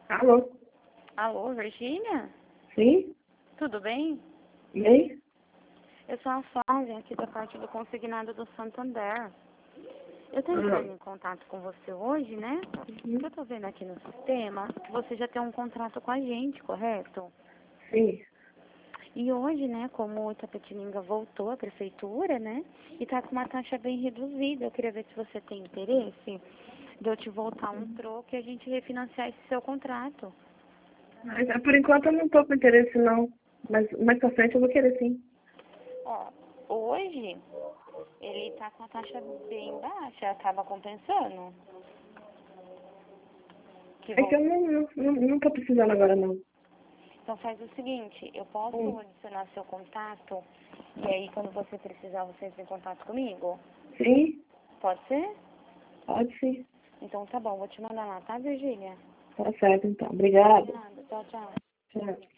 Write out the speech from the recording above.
Alô? Alô, Virgínia? Sim? Tudo bem? Bem? Eu sou a Flávia, aqui da parte do consignado do Santander. Eu tô entrando em contato com você hoje, né? Porque eu tô vendo aqui no sistema que você já tem um contrato com a gente, correto? Sim. E hoje, né, como Itapetininga voltou à prefeitura, né, e tá com uma taxa bem reduzida, eu queria ver se você tem interesse de eu te voltar um troco e a gente refinanciar esse seu contrato. Mas, por enquanto eu não tô com interesse não. Mas mais pra frente eu vou querer sim. Ó, hoje ele tá com a taxa bem baixa, acaba compensando. Que É que vol- eu não tô precisando agora não. Então faz o seguinte, eu posso adicionar seu contato e aí quando você precisar você entra em contato comigo? Sim? Pode ser? Pode sim. Então tá bom, vou te mandar lá, tá, Virgínia? Tá certo então. Obrigada. Nada, tchau, tchau. Tchau.